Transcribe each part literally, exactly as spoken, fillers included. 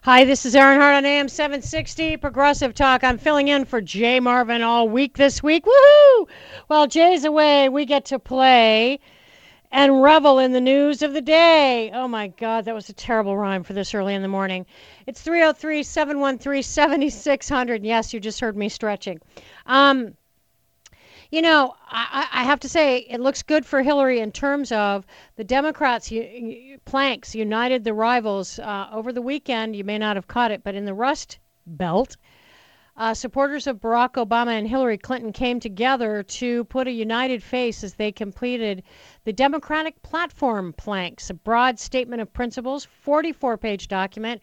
Hi, this is Aaron Hart on A M seven sixty Progressive Talk. I'm filling in for Jay Marvin all week this week. Woohoo! While Jay's away, we get to play and revel in the news of the day. Oh my God, that was a terrible rhyme for this early in the morning. It's three oh three, seven one three, seven six zero zero. Yes, you just heard me stretching. Um, You know, I, I have to say, it looks good for Hillary in terms of the Democrats, you, you, planks, united the rivals uh, over the weekend. You may not have caught it, but in the Rust Belt, uh, supporters of Barack Obama and Hillary Clinton came together to put a united face as they completed the Democratic Platform planks, a broad statement of principles, forty-four page document,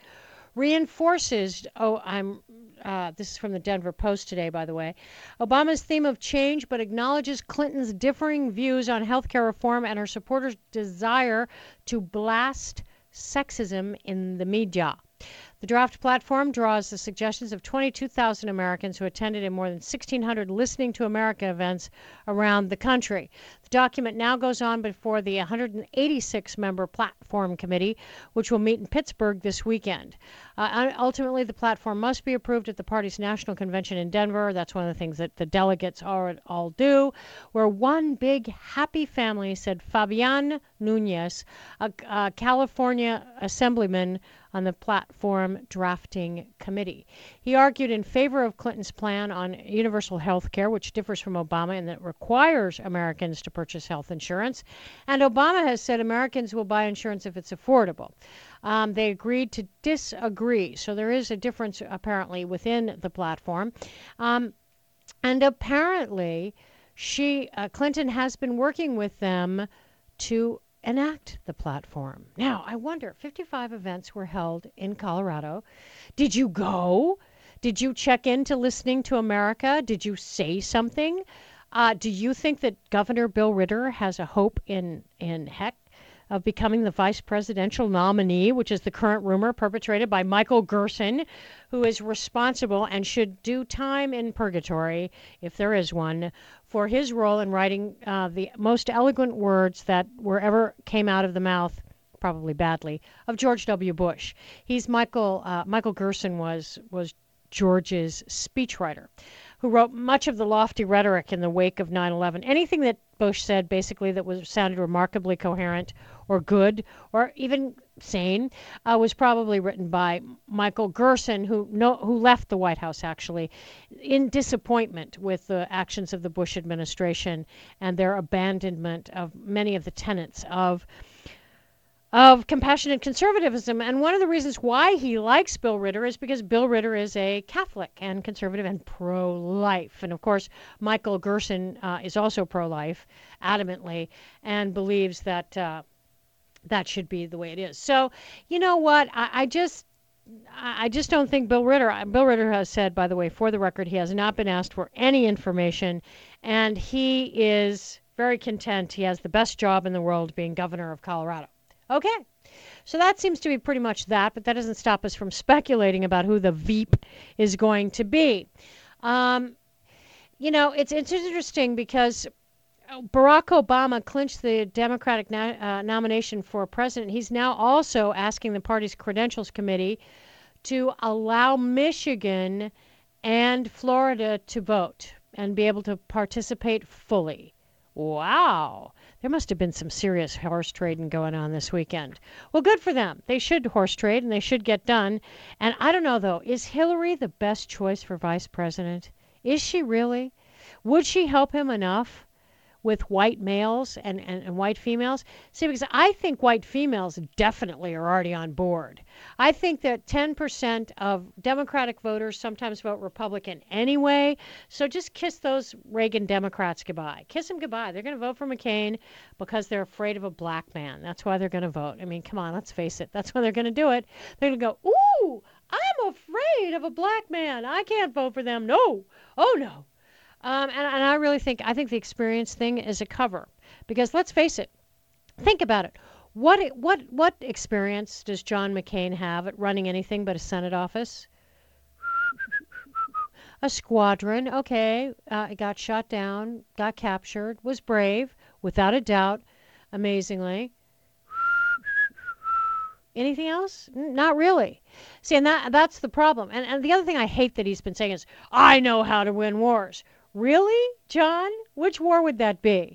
reinforces, oh, I'm uh, this is from the Denver Post today, by the way, Obama's theme of change, but acknowledges Clinton's differing views on health care reform and her supporters' desire to blast sexism in the media. The draft platform draws the suggestions of twenty-two thousand Americans who attended in more than sixteen hundred Listening to America events around the country. The document now goes on before the one hundred eighty-six member platform committee, which will meet in Pittsburgh this weekend. Uh, ultimately, the platform must be approved at the party's national convention in Denver. That's one of the things that the delegates all, all do. We're one big happy family, said Fabian Nunez, a, a California assemblyman on the platform drafting committee. He argued in favor of Clinton's plan on universal health care, which differs from Obama in that it requires Americans to purchase health insurance. And Obama has said Americans will buy insurance if it's affordable. Um, they agreed to disagree. So there is a difference apparently within the platform. Um, and apparently she, uh, Clinton has been working with them to enact the platform. Now, I wonder, fifty-five events were held in Colorado. Did you go? Did you check into Listening to America? Did you say something? Uh, do you think that Governor Bill Ritter has a hope in, in heck of becoming the vice presidential nominee, which is the current rumor perpetrated by Michael Gerson, who is responsible and should do time in purgatory, if there is one, for his role in writing uh, the most eloquent words that were ever came out of the mouth, probably badly, of George W. Bush. He's Michael, uh, Michael Gerson was, was George's speechwriter, who wrote much of the lofty rhetoric in the wake of nine eleven. Anything that Bush said, basically, that was sounded remarkably coherent or good or even sane, uh, was probably written by Michael Gerson, who no, who left the White House, actually, in disappointment with the actions of the Bush administration and their abandonment of many of the tenets of of compassionate conservatism. And one of the reasons why he likes Bill Ritter is because Bill Ritter is a Catholic and conservative and pro-life. And of course, Michael Gerson uh, is also pro-life, adamantly, and believes that uh, that should be the way it is. So, you know what? I, I just I just don't think Bill Ritter, Bill Ritter has said, by the way, for the record, he has not been asked for any information, and he is very content. He has the best job in the world, being governor of Colorado. Okay, so that seems to be pretty much that, but that doesn't stop us from speculating about who the Veep is going to be. Um, you know, it's it's interesting because Barack Obama clinched the Democratic na- uh, nomination for president. He's now also asking the party's Credentials Committee to allow Michigan and Florida to vote and be able to participate fully. Wow. There must have been some serious horse trading going on this weekend. Well, good for them. They should horse trade and they should get done. And I don't know, though, is Hillary the best choice for vice president? Is she really? Would she help him enough with white males and, and, and white females? See, because I think white females definitely are already on board. I think that ten percent of Democratic voters sometimes vote Republican anyway. So just kiss those Reagan Democrats goodbye. Kiss them goodbye. They're going to vote for McCain because they're afraid of a black man. That's why they're going to vote. I mean, come on, let's face it. That's why they're going to do it. They're going to go, ooh, I'm afraid of a black man. I can't vote for them. No. Oh, no. Um, and, and I really think, I think the experience thing is a cover. Because let's face it, think about it. What what what experience does John McCain have at running anything but a Senate office? A squadron, okay, uh, it got shot down, got captured, was brave, without a doubt, amazingly. Anything else? N- Not really. See, and that that's the problem. And and the other thing I hate that he's been saying is, I know how to win wars. Really, John? Which war would that be?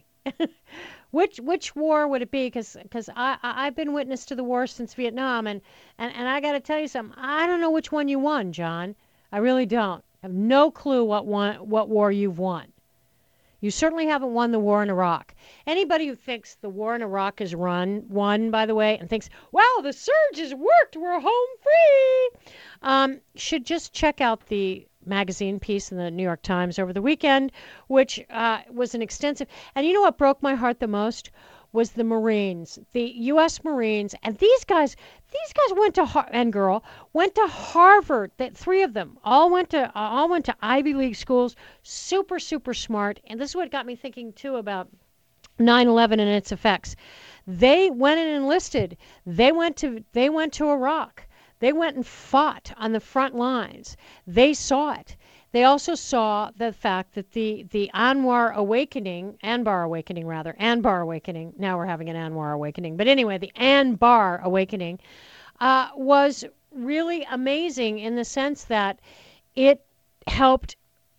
Which which war would it be? Because because I, I I've been witness to the war since Vietnam, and and and I got to tell you something. I don't know which one you won, John. I really don't. I have no clue what one what war you've won. You certainly haven't won the war in Iraq. Anybody who thinks the war in Iraq is run won, by the way, and thinks, "Wow, the surge has worked. We're home free," um, should just check out the magazine piece in the New York Times over the weekend, which uh, was an extensive. And you know what broke my heart the most was the Marines, the U S. Marines, and these guys. These guys went to Har- and girl went to Harvard. The three of them all went to uh, all went to Ivy League schools. Super super smart. And this is what got me thinking too about nine eleven and its effects. They went and enlisted. They went to they went to Iraq. They went and fought on the front lines. They saw it. They also saw the fact that the the Anwar awakening, Anbar awakening rather, Anbar awakening. Now we're having an Anwar awakening, but anyway, the Anbar awakening uh, was really amazing in the sense that it helped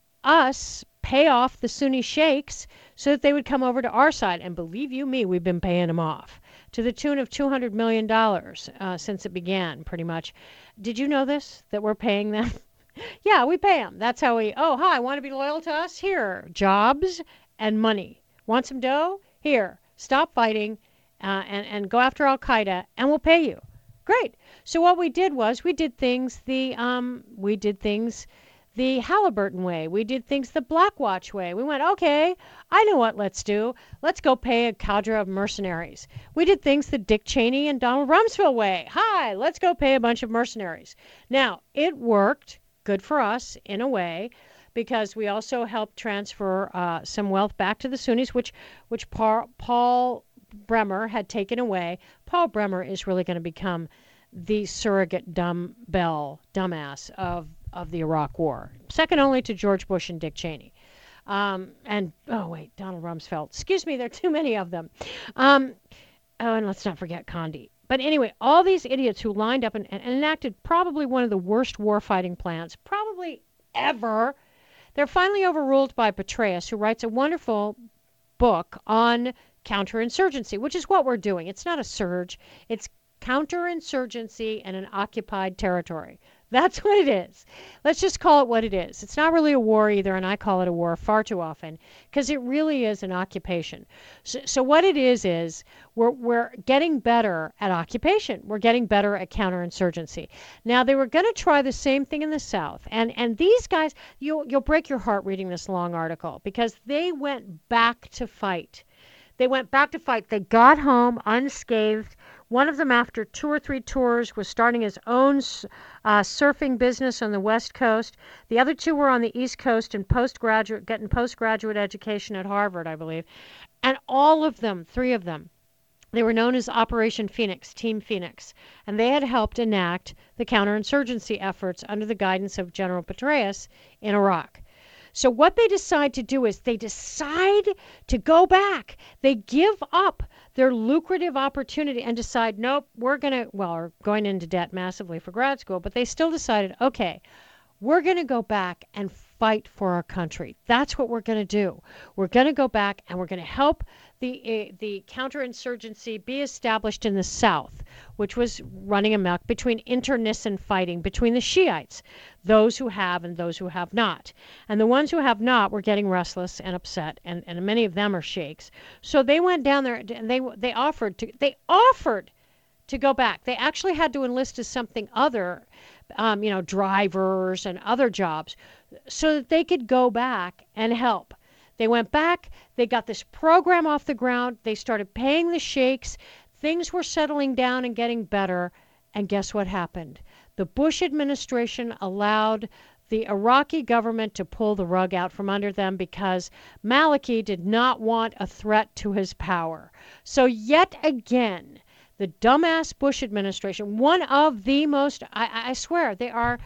us pay off the Sunni sheikhs so that they would come over to our side. And believe you me, we've been paying them off to the tune of two hundred million dollars uh, since it began, pretty much. Did you know this, that we're paying them? Yeah, we pay them. That's how we, oh, hi, want to be loyal to us? Here, jobs and money. Want some dough? Here, stop fighting uh, and, and go after Al-Qaeda, and we'll pay you. Great. So what we did was we did things the, um, we did things the Halliburton way. We did things the Blackwatch way. We went, okay, I know what let's do. Let's go pay a cadre of mercenaries. We did things the Dick Cheney and Donald Rumsfeld way. Hi, let's go pay a bunch of mercenaries. Now, it worked. Good for us in a way, because we also helped transfer uh, some wealth back to the Sunnis, which which Paul, Paul Bremer had taken away. Paul Bremer is really going to become the surrogate dumbbell dumbass of of the Iraq War, second only to George Bush and Dick Cheney. Um, and oh wait, Donald Rumsfeld. Excuse me, there are too many of them. Um, oh, and let's not forget Condi. But anyway, all these idiots who lined up and, and enacted probably one of the worst warfighting plans, probably ever, they're finally overruled by Petraeus, who writes a wonderful book on counterinsurgency, which is what we're doing. It's not a surge. It's counterinsurgency in an occupied territory. That's what it is. Let's just call it what it is. It's not really a war either, and I call it a war far too often because it really is an occupation. So, so what it is is we're we're getting better at occupation. We're getting better at counterinsurgency. Now they were going to try the same thing in the South, and and these guys, you'll you'll break your heart reading this long article because they went back to fight. They went back to fight. They got home unscathed. One of them, after two or three tours, was starting his own uh, surfing business on the West Coast. The other two were on the East Coast and postgraduate, getting postgraduate education at Harvard, I believe. And all of them, three of them, they were known as Operation Phoenix, Team Phoenix, and they had helped enact the counterinsurgency efforts under the guidance of General Petraeus in Iraq. So what they decide to do is they decide to go back. They give up their lucrative opportunity and decide, nope, we're going to, well, are going into debt massively for grad school, but they still decided, okay, we're going to go back and fight for our country. That's what we're going to do. We're going to go back and we're going to help the uh, the counterinsurgency be established in the South, which was running amok between internecine fighting between the Shiites, those who have and those who have not. And the ones who have not were getting restless and upset, and, and many of them are sheikhs. So they went down there and they they offered to they offered to go back. They actually had to enlist as something other, um, you know, drivers and other jobs, so that they could go back and help. They went back, they got this program off the ground, they started paying the sheikhs, things were settling down and getting better, and guess what happened? The Bush administration allowed the Iraqi government to pull the rug out from under them because Maliki did not want a threat to his power. So yet again, the dumbass Bush administration, one of the most, I, I swear, they are,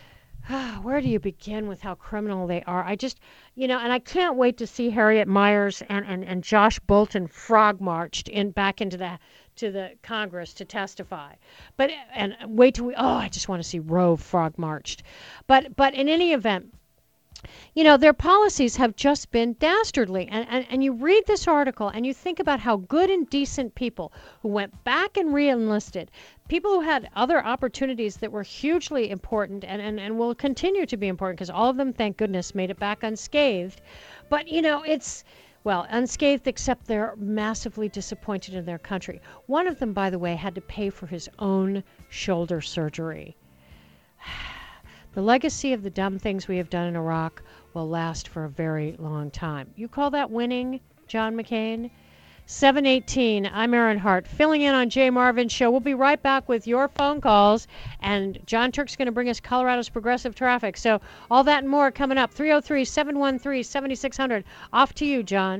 where do you begin with how criminal they are? I just, you know, and I can't wait to see Harriet Miers and, and, and Josh Bolton frog marched in back into the to the Congress to testify. But and wait till we oh, I just want to see Roe frog marched. But but in any event, you know, their policies have just been dastardly. And, and, and you read this article and you think about how good and decent people who went back and re-enlisted, people who had other opportunities that were hugely important and, and, and will continue to be important because all of them, thank goodness, made it back unscathed. But, you know, it's, well, unscathed except they're massively disappointed in their country. One of them, by the way, had to pay for his own shoulder surgery. The legacy of the dumb things we have done in Iraq will last for a very long time. You call that winning, John McCain? seven eighteen, I'm Erin Hart, filling in on Jay Marvin Show. We'll be right back with your phone calls, and John Turk's going to bring us Colorado's progressive traffic. So all that and more coming up. three oh three, seven one three, seven six zero zero. Off to you, John.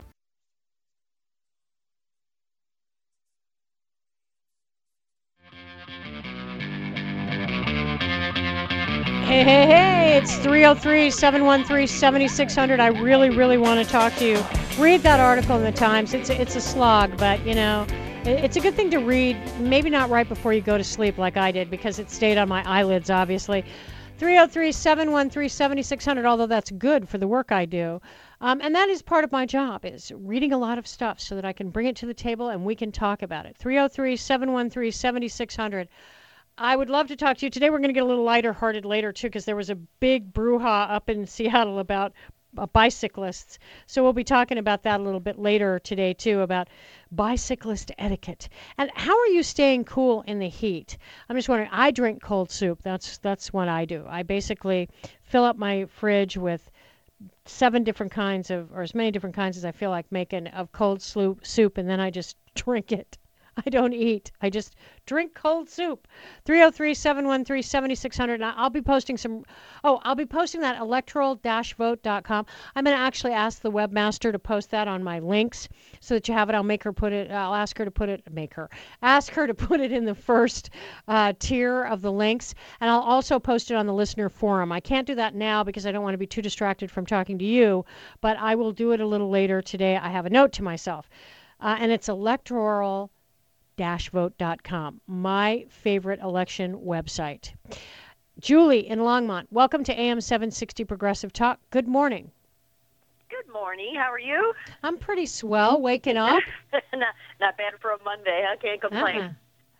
Hey, hey, hey, it's three oh three, seven one three, seven six zero zero. I really, really want to talk to you. Read that article in the Times. It's a, it's a slog, but, you know, it, it's a good thing to read, maybe not right before you go to sleep like I did, because it stayed on my eyelids, obviously. three oh three, seven one three, seven six zero zero, although that's good for the work I do. Um, and that is part of my job, is reading a lot of stuff so that I can bring it to the table and we can talk about it. three oh three, seven one three, seven six zero zero. I would love to talk to you. Today we're going to get a little lighter hearted later, too, because there was a big brouhaha up in Seattle about uh, bicyclists. So we'll be talking about that a little bit later today, too, about bicyclist etiquette. And how are you staying cool in the heat? I'm just wondering, I drink cold soup. That's that's what I do. I basically fill up my fridge with seven different kinds of, or as many different kinds as I feel like making, of cold soup, soup, and then I just drink it. I don't eat. I just drink cold soup. three oh three, seven one three, seven six zero zero. I'll be posting some, oh, I'll be posting that electoral dash vote dot com. I'm going to actually ask the webmaster to post that on my links so that you have it. I'll make her put it, I'll ask her to put it, make her, ask her to put it in the first uh, tier of the links. And I'll also post it on the listener forum. I can't do that now because I don't want to be too distracted from talking to you, but I will do it a little later today. I have a note to myself. Uh, and it's electoral dash vote dot com, my favorite election website. Julie in Longmont, welcome to A M seven sixty Progressive Talk. Good morning. Good morning. How are you? I'm pretty swell, waking up. not, not bad for a Monday. I can't complain. Uh-uh.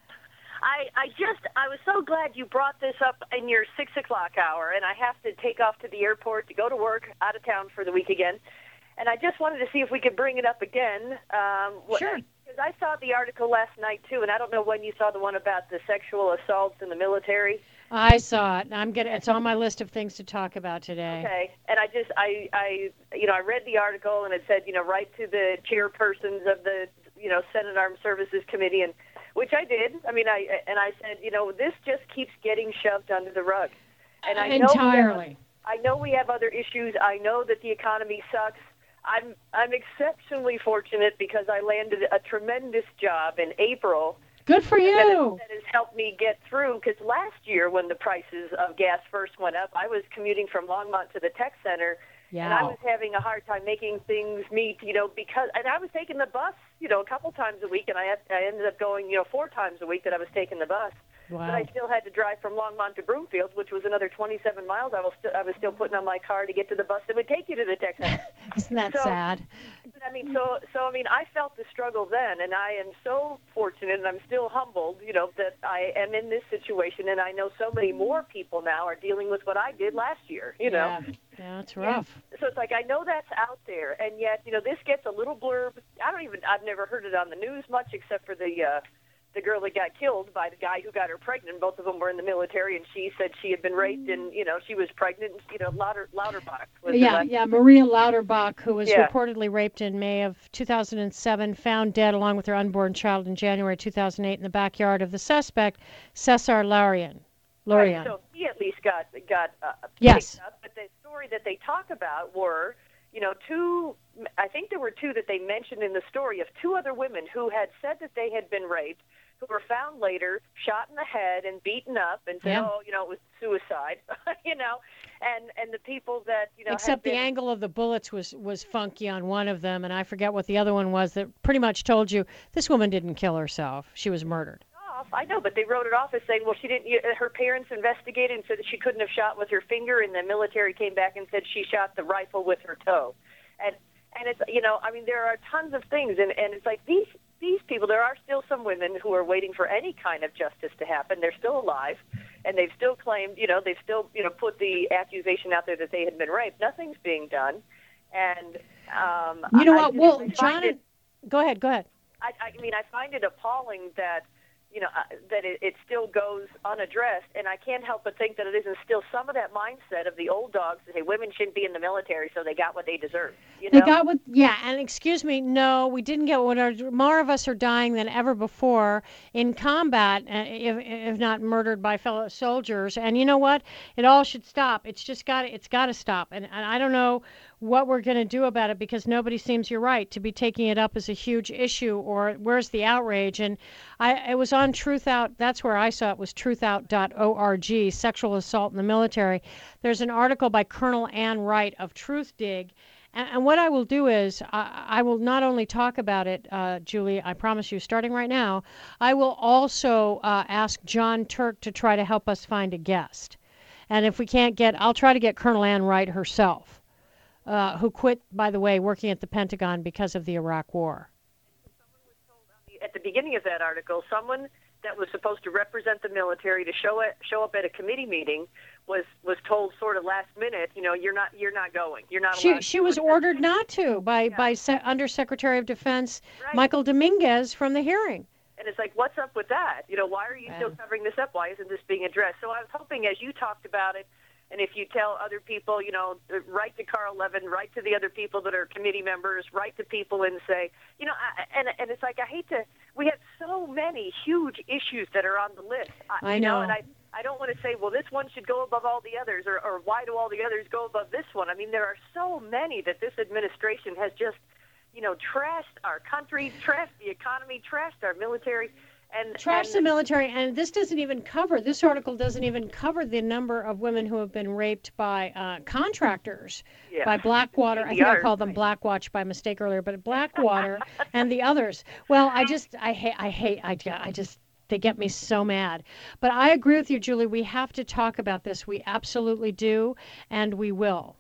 I, I just, I was so glad you brought this up in your six o'clock hour, and I have to take off to the airport to go to work out of town for the week again. And I just wanted to see if we could bring it up again. Um, sure. Because I saw the article last night, too, and I don't know when you saw the one about the sexual assaults in the military. I saw it. I'm gonna. It's on my list of things to talk about today. Okay. And I just, I, I, you know, I read the article, and it said, you know, write to the chairpersons of the, you know, Senate Armed Services Committee, and which I did. I mean, I, and I said, you know, this just keeps getting shoved under the rug. And I know entirely. I know we have other issues. I know that the economy sucks. I'm I'm exceptionally fortunate because I landed a tremendous job in April. Good for you. That, that has helped me get through, because last year when the prices of gas first went up, I was commuting from Longmont to the tech center, yeah. and I was having a hard time making things meet, you know, because, and I was taking the bus, you know, a couple times a week, and I, had, I ended up going, you know, four times a week that I was taking the bus. Wow. But I still had to drive from Longmont to Broomfield, which was another twenty-seven miles. I was, st- I was still putting on my car to get to the bus that would take you to the tech center. Isn't that so, sad? I mean, so, so I mean, I felt the struggle then, and I am so fortunate, and I'm still humbled, you know, that I am in this situation, and I know so many more people now are dealing with what I did last year, you know. Yeah, yeah, it's rough. And so it's like, I know that's out there, and yet, you know, this gets a little blurb. I don't even, I've never heard it on the news much, except for the, uh, the girl that got killed by the guy who got her pregnant. Both of them were in the military, and she said she had been raped, and, you know, she was pregnant. You know, Lauder, Lauterbach. Was yeah, yeah, Maria Lauterbach, who was yeah. reportedly raped in May of two thousand seven, found dead along with her unborn child in January two thousand eight in the backyard of the suspect, Cesar Larian. Larian. Right, so he at least got, got uh, yes. picked up. But the story that they talk about were, you know, two, I think there were two that they mentioned in the story of two other women who had said that they had been raped, who were found later, shot in the head and beaten up, and said, yeah. oh, you know, it was suicide, you know. and and the people that you know. Except the been, angle of the bullets was was funky on one of them, and I forget what the other one was. That pretty much told you this woman didn't kill herself; she was murdered. I know, but they wrote it off as saying, well, she didn't. Her parents investigated and said that she couldn't have shot with her finger, and the military came back and said she shot the rifle with her toe. And and it's you know, I mean, there are tons of things, and and it's like these these people. There are still some women who are waiting for any kind of justice to happen. They're still alive, and they've still claimed, you know, they've still you know put the accusation out there that they had been raped. Nothing's being done, and um, you know I, what? Well, I John, it, go ahead, go ahead. I, I mean, I find it appalling that. You know, uh, that it, it still goes unaddressed, and I can't help but think that it isn't still some of that mindset of the old dogs that say women shouldn't be in the military, so they got what they deserve. You know? They got what, yeah, and excuse me, no, we didn't get what our, more of us are dying than ever before in combat, uh, if, if not murdered by fellow soldiers. And you know what? It all should stop. It's just got, it's got to stop. And, and I don't know what we're going to do about it because nobody seems, you're right, to be taking it up as a huge issue or where's the outrage. And I, it was on Truth Out, that's where I saw it, was truth out dot org, sexual assault in the military. There's an article by Colonel Ann Wright of Truth Dig. And, and what I will do is I, I will not only talk about it, uh, Julie, I promise you, starting right now, I will also uh, ask John Turk to try to help us find a guest. And if we can't get, I'll try to get Colonel Ann Wright herself. Uh, who quit, by the way, working at the Pentagon because of the Iraq War. At the beginning of that article, someone that was supposed to represent the military to show it, show up at a committee meeting was, was told sort of last minute, you know, you're not you're not going, you're not. She allowed she to was ordered not to by yeah. by Se- Undersecretary of Defense right. Michael Dominguez from the hearing. And it's like, what's up with that? You know, why are you yeah. still covering this up? Why isn't this being addressed? So I was hoping, as you talked about it. And if you tell other people, you know, write to Carl Levin, write to the other people that are committee members, write to people and say, you know, I, and and it's like I hate to. We have so many huge issues that are on the list. I you know. know, and I I don't want to say, well, this one should go above all the others, or or why do all the others go above this one? I mean, there are so many that this administration has just, you know, trashed our country, trashed the economy, trashed our military. And, Trash and, the military, and this doesn't even cover, this article doesn't even cover the number of women who have been raped by uh, contractors, yeah. by Blackwater. I think I called them Blackwatch by mistake earlier, but Blackwater and the others. Well, I just, I hate, I hate, I, I just, they get me so mad. But I agree with you, Julie. We have to talk about this. We absolutely do, and we will.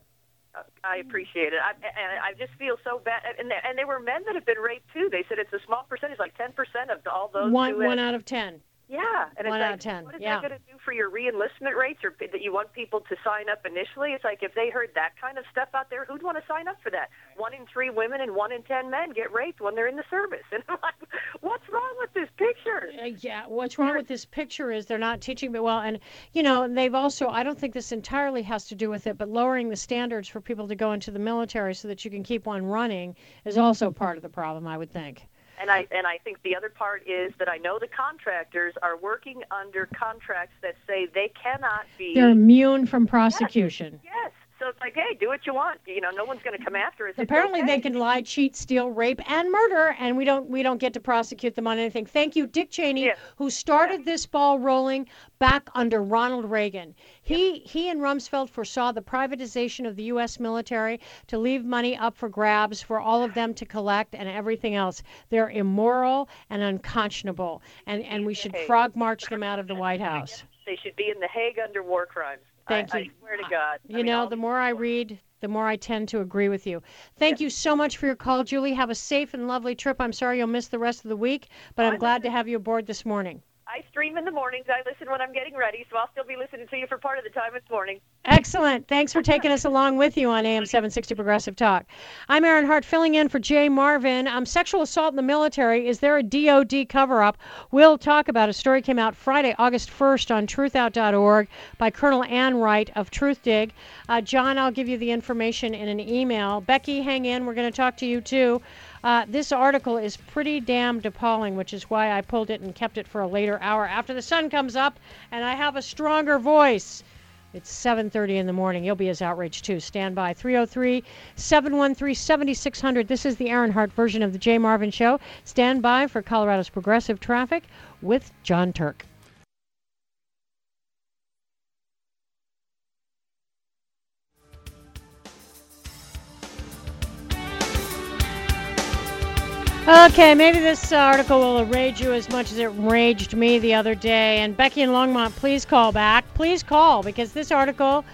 I appreciate it. I, and I just feel so bad. And they, and there were men that have been raped, too. They said it's a small percentage, like ten percent of all those. One, who one have, out of ten. Yeah. And one it's out like, of ten. what is yeah. that going to do for your re-enlistment rates, or that you want people to sign up initially? It's like if they heard that kind of stuff out there, who'd want to sign up for that? One in three women and one in ten men get raped when they're in the service. And I'm like, what's wrong with this picture? Uh, yeah, what's wrong with this picture is they're not teaching me well. And, you know, they've also, I don't think this entirely has to do with it, but lowering the standards for people to go into the military so that you can keep one running is also part of the problem, I would think. And I and I think the other part is that I know the contractors are working under contracts that say they cannot be. They're immune from prosecution. Yes. yes. So it's like, hey, do what you want. You know, no one's going to come after us. Apparently, okay. they can lie, cheat, steal, rape, and murder, and we don't we don't get to prosecute them on anything. Thank you, Dick Cheney, yes. who started yes. this ball rolling back under Ronald Reagan. He yes. he and Rumsfeld foresaw the privatization of the U S military to leave money up for grabs for all of them to collect and everything else. They're immoral and unconscionable, and and we should frog march them out of the White House. They should be in the Hague under war crimes. Thank I, you. I swear to God. You I mean, know, the more I read, the more I tend to agree with you. Thank yeah. you so much for your call, Julie. Have a safe and lovely trip. I'm sorry you'll miss the rest of the week, but I'm glad to have you aboard this morning. I stream in the mornings. I listen when I'm getting ready, so I'll still be listening to you for part of the time this morning. Excellent. Thanks for taking us along with you on A M seven sixty Progressive Talk. I'm Erin Hart, filling in for Jay Marvin. Um, sexual assault in the military. Is there a D O D cover-up? We'll talk about it. A story came out Friday, August first on truth out dot org by Colonel Ann Wright of Truth Dig. Uh, John, I'll give you the information in an email. Becky, hang in. We're going to talk to you, too. Uh, this article is pretty damned appalling, which is why I pulled it and kept it for a later hour after the sun comes up and I have a stronger voice. It's seven thirty in the morning. You'll be as outraged, too. Stand by. three oh three, seven one three, seven six zero zero. This is the Erin Hart version of the Jay Marvin Show. Stand by for Colorado's Progressive Traffic with John Turk. Okay, maybe this uh, article will enrage you as much as it enraged me the other day. And Becky in Longmont, please call back. Please call, because this article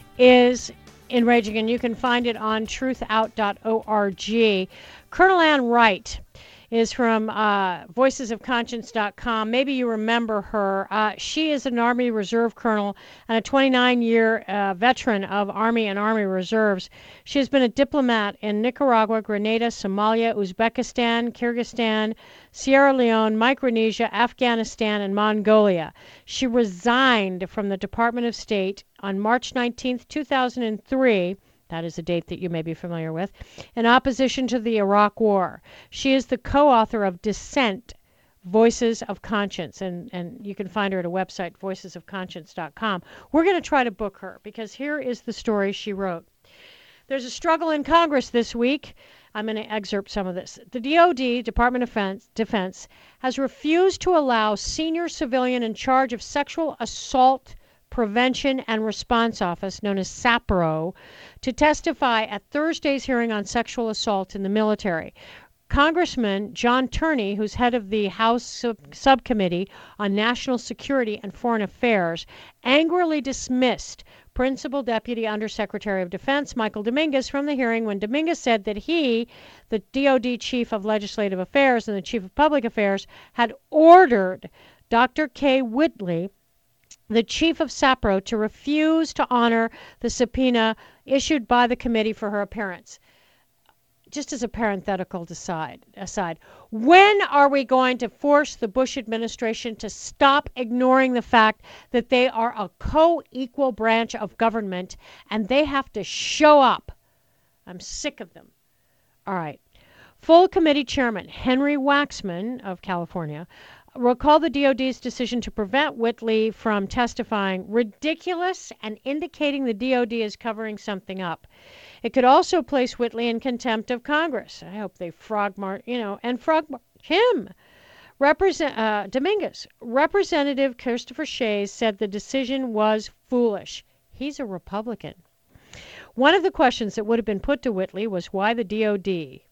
is enraging, and you can find it on truth out dot org. Colonel Ann Wright is from uh, voices of conscience dot com. Maybe you remember her. Uh, she is an Army Reserve colonel and a twenty-nine-year uh, veteran of Army and Army Reserves. She has been a diplomat in Nicaragua, Grenada, Somalia, Uzbekistan, Kyrgyzstan, Sierra Leone, Micronesia, Afghanistan, and Mongolia. She resigned from the Department of State on March nineteenth, two thousand three. That is a date that you may be familiar with, in opposition to the Iraq War. She is the co-author of Dissent, Voices of Conscience, and, and you can find her at a website, voices of conscience dot com. We're going to try to book her, because here is the story she wrote. There's a struggle in Congress this week. I'm going to excerpt some of this. The D O D, Department of Defense, Defense, has refused to allow senior civilian in charge of sexual assault Prevention and Response Office, known as SAPRO, to testify at Thursday's hearing on sexual assault in the military. Congressman John Turney, who's head of the House sub- Subcommittee on National Security and Foreign Affairs, angrily dismissed Principal Deputy Undersecretary of Defense Michael Dominguez from the hearing when Dominguez said that he, the D O D Chief of Legislative Affairs and the Chief of Public Affairs, had ordered Doctor Kay Whitley, the chief of SAPRO, to refuse to honor the subpoena issued by the committee for her appearance. Just as a parenthetical aside, aside, when are we going to force the Bush administration to stop ignoring the fact that they are a co-equal branch of government and they have to show up? I'm sick of them. All right. Full committee chairman Henry Waxman of California recalled the D O D's decision to prevent Whitley from testifying ridiculous and indicating the D O D is covering something up. It could also place Whitley in contempt of Congress. I hope they frog march, you know, and frog march him. Represent, uh, Dominguez. Representative Christopher Shays said the decision was foolish. He's a Republican. One of the questions that would have been put to Whitley was why the D O D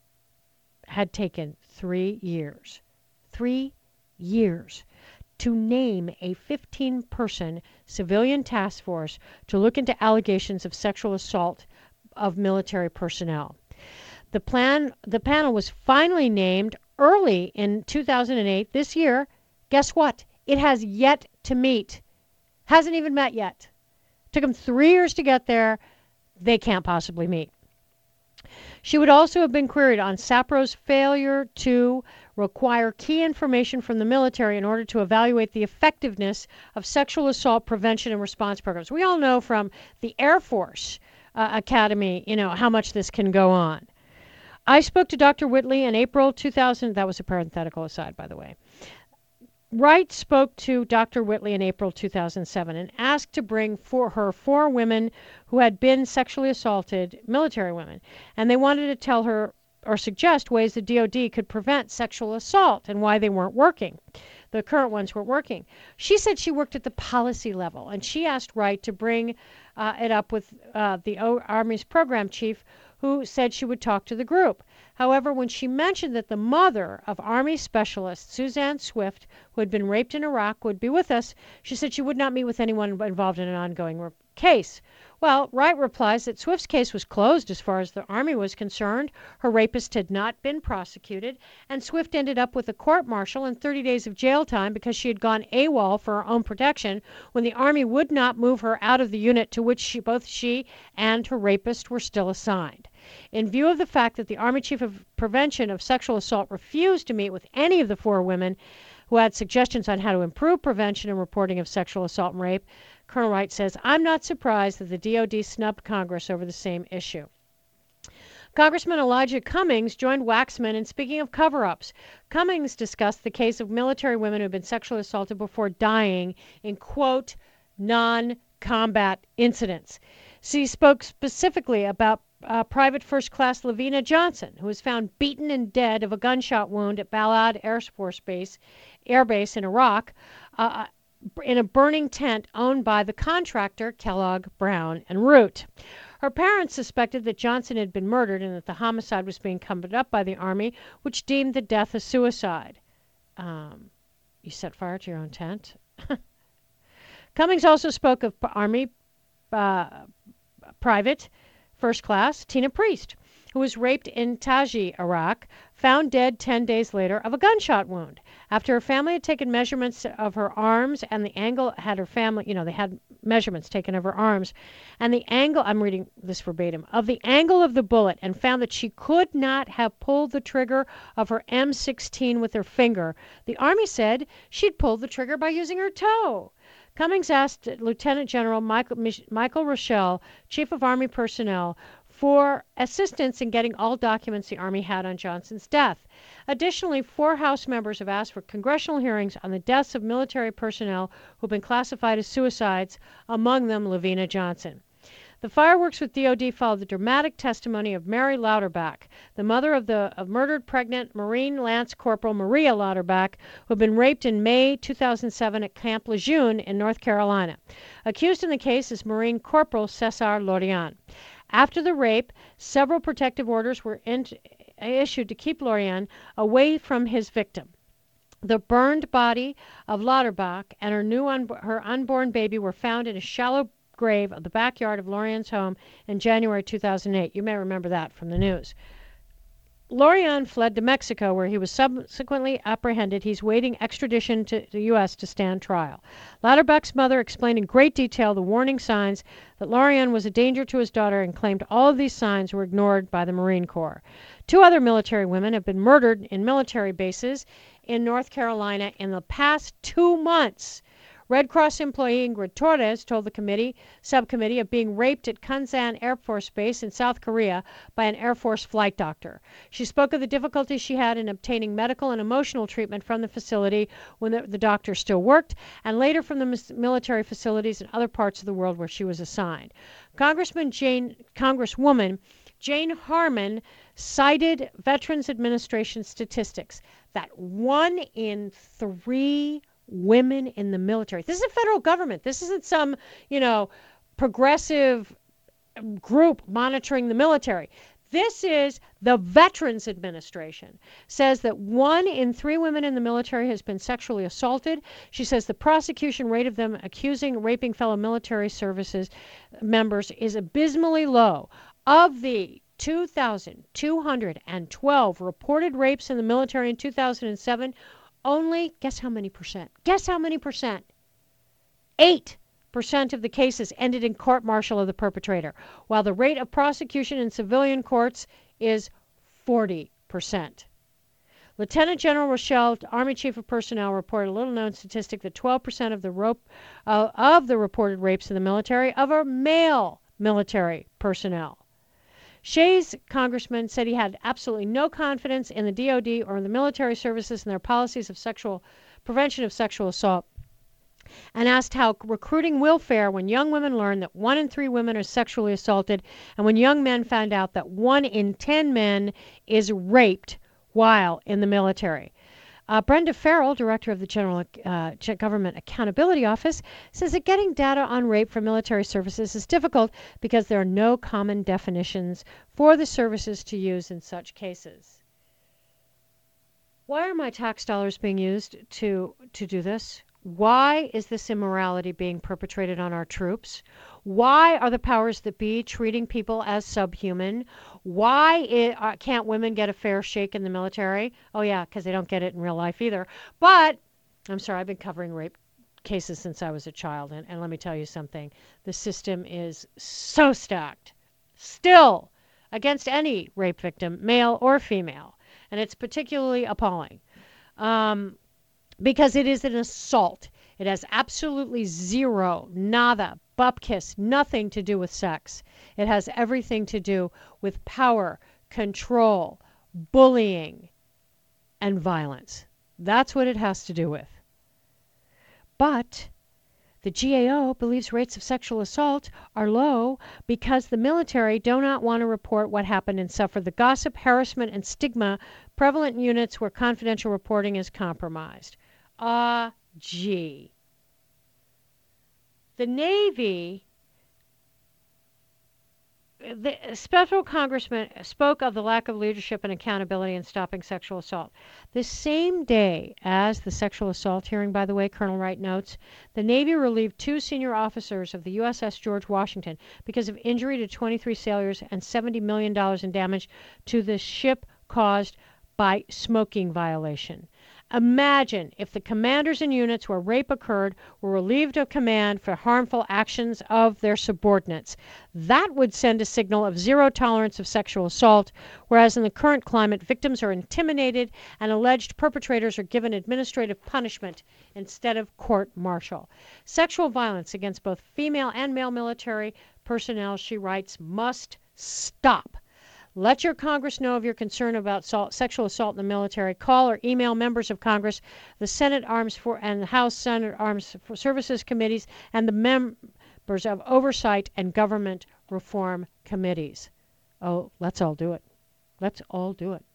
had taken three years. Three years to name a fifteen-person civilian task force to look into allegations of sexual assault of military personnel. The plan, the panel was finally named early in two thousand eight. This year, guess what? It has yet to meet. Hasn't even met yet. Took them three years to get there. They can't possibly meet. She would also have been queried on SAPRO's failure to require key information from the military in order to evaluate the effectiveness of sexual assault prevention and response programs. We all know from the Air Force uh, Academy, you know, how much this can go on. I spoke to Doctor Whitley in April two thousand. That was a parenthetical aside, by the way. Wright spoke to Doctor Whitley in April two thousand seven and asked to bring for her four women who had been sexually assaulted, military women, and they wanted to tell her or suggest ways the D O D could prevent sexual assault and why they weren't working. The current ones weren't working. She said she worked at the policy level, and she asked Wright to bring uh, it up with uh, the o- Army's program chief, who said she would talk to the group. However, when she mentioned that the mother of Army Specialist Suzanne Swift, who had been raped in Iraq, would be with us, she said she would not meet with anyone involved in an ongoing re- case. Well, Wright replies that Swift's case was closed as far as the Army was concerned. Her rapist had not been prosecuted, and Swift ended up with a court-martial and thirty days of jail time because she had gone AWOL for her own protection when the Army would not move her out of the unit to which she, both she and her rapist were still assigned. In view of the fact that the Army Chief of Prevention of Sexual Assault refused to meet with any of the four women who had suggestions on how to improve prevention and reporting of sexual assault and rape, Colonel Wright says, I'm not surprised that the D O D snubbed Congress over the same issue. Congressman Elijah Cummings joined Waxman in speaking of cover-ups. Cummings discussed the case of military women who had been sexually assaulted before dying in, quote, non-combat incidents. She spoke specifically about uh, Private First Class Lavina Johnson, who was found beaten and dead of a gunshot wound at Balad Air Force Base, Air Base in Iraq, uh, in a burning tent owned by the contractor Kellogg, Brown and Root. Her parents suspected that Johnson had been murdered and that the homicide was being covered up by the Army, which deemed the death a suicide. Um, you set fire to your own tent? Cummings also spoke of Army uh, Private First Class Tina Priest, who was raped in Taji, Iraq, found dead ten days later of a gunshot wound. After her family had taken measurements of her arms and the angle had her family, you know, they had measurements taken of her arms and the angle, I'm reading this verbatim, of the angle of the bullet and found that she could not have pulled the trigger of her M sixteen with her finger. The Army said she'd pulled the trigger by using her toe. Cummings asked Lieutenant General Michael, Michael Rochelle, Chief of Army Personnel, for assistance in getting all documents the Army had on Johnson's death. Additionally, four House members have asked for congressional hearings on the deaths of military personnel who've been classified as suicides, among them Lavina Johnson. The fireworks with D O D followed the dramatic testimony of Mary Louderback, the mother of the of murdered pregnant Marine Lance Corporal Maria Louderback, who had been raped in May two thousand seven at Camp Lejeune in North Carolina. Accused in the case is Marine Corporal Cesar Lorian. After the rape, several protective orders were in, issued to keep Lorian away from his victim. The burned body of Lauterbach and her new un- her unborn baby were found in a shallow grave of the backyard of Lorian's home in January two thousand eight. You may remember that from the news. Lorian fled to Mexico, where he was subsequently apprehended. He's waiting extradition to the U S to stand trial. Lauterbach's mother explained in great detail the warning signs that Lorian was a danger to his daughter and claimed all of these signs were ignored by the Marine Corps. Two other military women have been murdered in military bases in North Carolina in the past two months. Red Cross employee Ingrid Torres told the committee subcommittee of being raped at Kunsan Air Force Base in South Korea by an Air Force flight doctor. She spoke of the difficulties she had in obtaining medical and emotional treatment from the facility when the, the doctor still worked, and later from the military facilities in other parts of the world where she was assigned. Congressman Jane, Congresswoman Jane Harman cited Veterans Administration statistics that one in three women in the military. This is a federal government. This isn't some, you know, progressive group monitoring the military. This is the Veterans Administration. Says that one in three women in the military has been sexually assaulted. She says the prosecution rate of them accusing raping fellow military services members is abysmally low. Of the two thousand two hundred twelve reported rapes in the military in two thousand seven, only, guess how many percent? Guess how many percent? Eight percent of the cases ended in court-martial of the perpetrator, while the rate of prosecution in civilian courts is forty percent. Lieutenant General Rochelle, Army Chief of Personnel, reported a little-known statistic that twelve percent of the rope, uh, of the reported rapes in the military of are male military personnel. Shays, congressman, said he had absolutely no confidence in the D O D or in the military services and their policies of sexual prevention of sexual assault, and asked how recruiting will fare when young women learn that one in three women are sexually assaulted and when young men find out that one in ten men is raped while in the military. Uh, Brenda Farrell, director of the General uh, Government Accountability Office, says that getting data on rape from military services is difficult because there are no common definitions for the services to use in such cases. Why are my tax dollars being used to, to do this? Why is this immorality being perpetrated on our troops? Why are the powers that be treating people as subhuman? Why it, uh, can't women get a fair shake in the military? Oh, yeah, because they don't get it in real life either. But, I'm sorry, I've been covering rape cases since I was a child. And, and let me tell you something. The system is so stacked, still, against any rape victim, male or female. And it's particularly appalling. Um, because it is an assault. It has absolutely zero, nada, bupkis, nothing to do with sex. It has everything to do with power, control, bullying, and violence. That's what it has to do with. But the G A O believes rates of sexual assault are low because the military do not want to report what happened and suffer the gossip, harassment, and stigma prevalent in units where confidential reporting is compromised. Ah, gee. The Navy the special congressman spoke of the lack of leadership and accountability in stopping sexual assault. The same day as the sexual assault hearing, by the way, Colonel Wright notes, the Navy relieved two senior officers of the U S S George Washington because of injury to twenty-three sailors and seventy million dollars in damage to the ship caused by smoking violation. Imagine if the commanders in units where rape occurred were relieved of command for harmful actions of their subordinates. That would send a signal of zero tolerance of sexual assault, whereas in the current climate, victims are intimidated and alleged perpetrators are given administrative punishment instead of court-martial. Sexual violence against both female and male military personnel, she writes, must stop. Let your Congress know of your concern about assault, sexual assault in the military. Call or email members of Congress, the Senate Arms for and the House Senate Arms Services Committees, and the members of Oversight and Government Reform Committees. Oh, let's all do it. Let's all do it.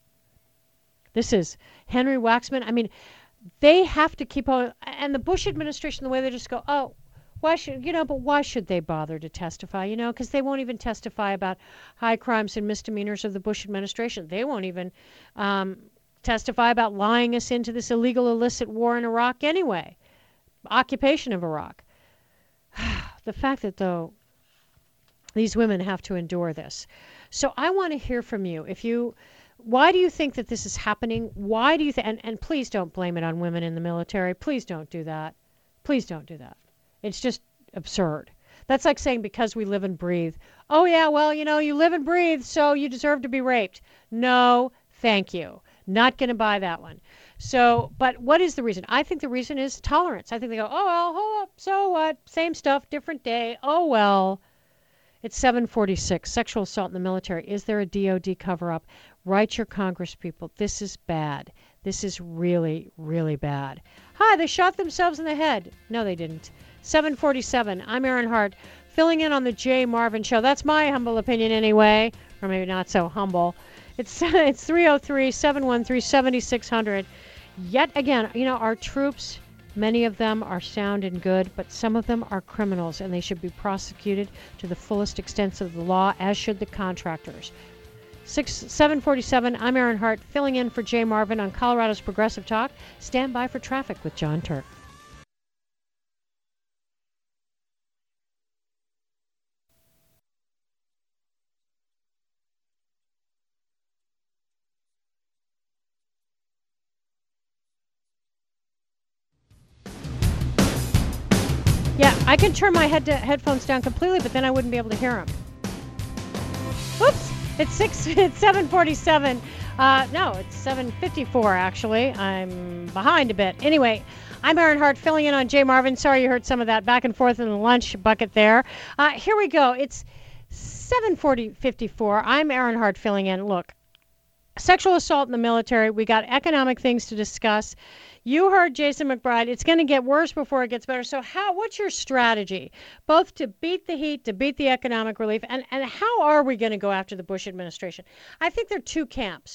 This is Henry Waxman. I mean, they have to keep on. And the Bush administration, the way they just go, oh, why should, you know, but why should they bother to testify, you know, because they won't even testify about high crimes and misdemeanors of the Bush administration. They won't even um, testify about lying us into this illegal, illicit war in Iraq anyway, occupation of Iraq. The fact that, though, these women have to endure this. So I want to hear from you. If you, why do you think that this is happening? Why do you think, and, and please don't blame it on women in the military. Please don't do that. Please don't do that. It's just absurd. That's like saying because we live and breathe, oh, yeah, well, you know, you live and breathe, so you deserve to be raped. No, thank you. Not going to buy that one. So, but what is the reason? I think the reason is tolerance. I think they go, oh, well, hold up, so what? Same stuff, different day. Oh, well. It's seven forty-six. Sexual assault in the military. Is there a D O D cover-up? Write your Congress people. This is bad. This is really, really bad. Hi, they shot themselves in the head. No, they didn't. seven forty-seven. I'm Erin Hart, filling in on the Jay Marvin Show. That's my humble opinion anyway, or maybe not so humble. It's it's three oh three, seven one three, seven six zero zero. Yet again, you know, our troops, many of them are sound and good, but some of them are criminals, and they should be prosecuted to the fullest extent of the law, as should the contractors. Six, seven forty-seven, I'm Erin Hart, filling in for Jay Marvin on Colorado's Progressive Talk. Stand by for traffic with John Turk. Yeah, I can turn my head to headphones down completely, but then I wouldn't be able to hear them. Whoops! It's six. It's seven forty-seven. Uh, no, it's seven fifty-four. Actually, I'm behind a bit. Anyway, I'm Erin Hart, filling in on Jay Marvin. Sorry you heard some of that back and forth in the lunch bucket there. Uh, here we go. It's seven forty fifty-four. I'm Erin Hart, filling in. Look, sexual assault in the military. We got economic things to discuss. You heard Jason McBride. It's going to get worse before it gets better. So how? What's your strategy, both to beat the heat, to beat the economic relief, and, and how are we going to go after the Bush administration? I think there are two camps.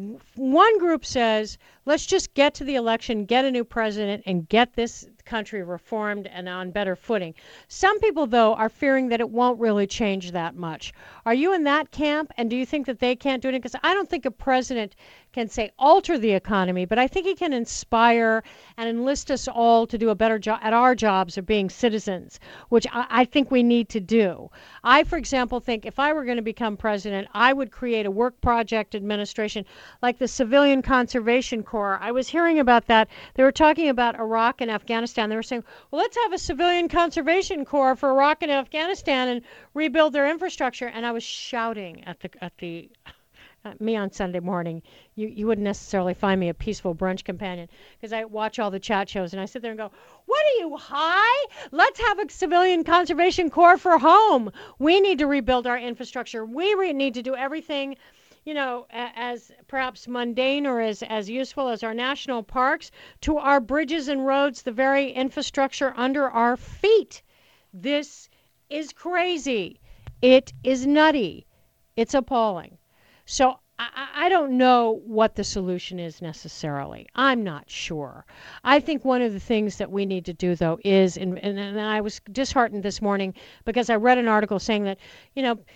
One group says, let's just get to the election, get a new president, and get this country reformed and on better footing. Some people, though, are fearing that it won't really change that much. Are you in that camp, and do you think that they can't do it? Because I don't think a president can, say, alter the economy, but I think he can inspire and enlist us all to do a better job at our jobs of being citizens, which I, I think we need to do. I, for example, think if I were going to become president, I would create a work project administration like the Civilian Conservation Corps. I was hearing about that. They were talking about Iraq and Afghanistan. They were saying, well, let's have a Civilian Conservation Corps for Iraq and Afghanistan and rebuild their infrastructure. And I was shouting at the at the uh, me on Sunday morning. You you wouldn't necessarily find me a peaceful brunch companion because I watch all the chat shows and I sit there and go, what are you, high? Let's have a Civilian Conservation Corps for home. We need to rebuild our infrastructure. We re- need to do everything, you know, as perhaps mundane or as, as useful as our national parks, to our bridges and roads, the very infrastructure under our feet. This is crazy. It is nutty. It's appalling. So I, I don't know what the solution is necessarily. I'm not sure. I think one of the things that we need to do, though, is, and, and, and I was disheartened this morning because I read an article saying that, you know,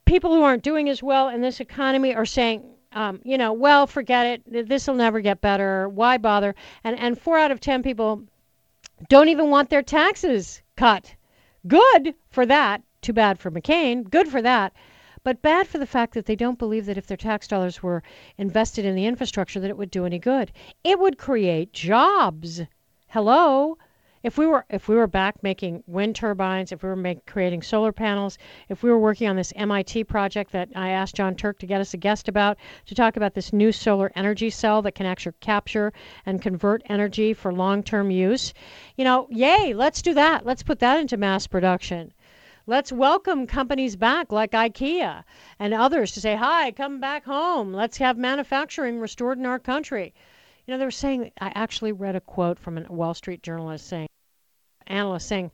people who aren't doing as well in this economy are saying, um, you know, well, forget it. This will never get better. Why bother? And and four out of ten people don't even want their taxes cut. Good for that. Too bad for McCain. Good for that. But bad for the fact that they don't believe that if their tax dollars were invested in the infrastructure that it would do any good. It would create jobs. Hello? If we were if we were back making wind turbines, if we were make, creating solar panels, if we were working on this M I T project that I asked John Turk to get us a guest about, to talk about this new solar energy cell that can actually capture and convert energy for long-term use, you know, yay, let's do that. Let's put that into mass production. Let's welcome companies back like IKEA and others to say, hi, come back home. Let's have manufacturing restored in our country. You know, they were saying, I actually read a quote from a Wall Street journalist saying, analyst saying,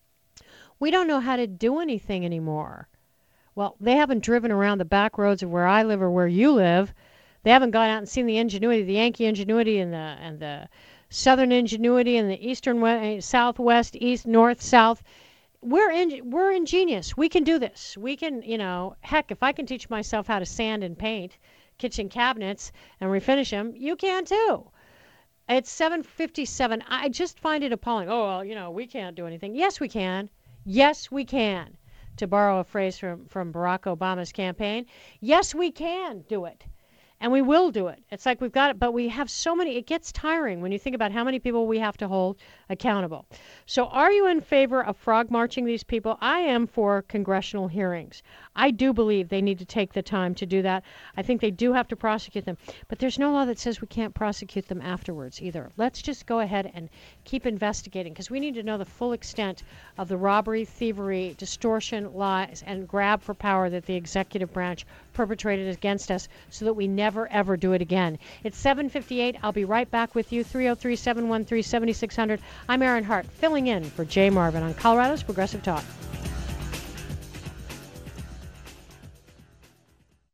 we don't know how to do anything anymore. Well, they haven't driven around the back roads of where I live or where you live. They haven't gone out and seen the ingenuity, the Yankee ingenuity and the and the Southern ingenuity and the Eastern, west, Southwest, East, North, South. We're in, we're ingenious. We can do this. We can, you know, heck, if I can teach myself how to sand and paint kitchen cabinets and refinish them, you can too. It's seven fifty-seven. I just find it appalling. Oh, well, you know, we can't do anything. Yes, we can. Yes, we can. To borrow a phrase from, from Barack Obama's campaign, yes, we can do it. And we will do it. It's like we've got it, but we have so many, it gets tiring when you think about how many people we have to hold accountable. So are you in favor of frog marching these people? I am for congressional hearings. I do believe they need to take the time to do that. I think they do have to prosecute them. But there's no law that says we can't prosecute them afterwards either. Let's just go ahead and keep investigating because we need to know the full extent of the robbery, thievery, distortion, lies, and grab for power that the executive branch perpetrated against us so that we never, ever do it again. It's seven fifty-eight. I'll be right back with you, three oh three, seven one three, seven six zero zero. I'm Erin Hart, filling in for Jay Marvin on Colorado's Progressive Talk.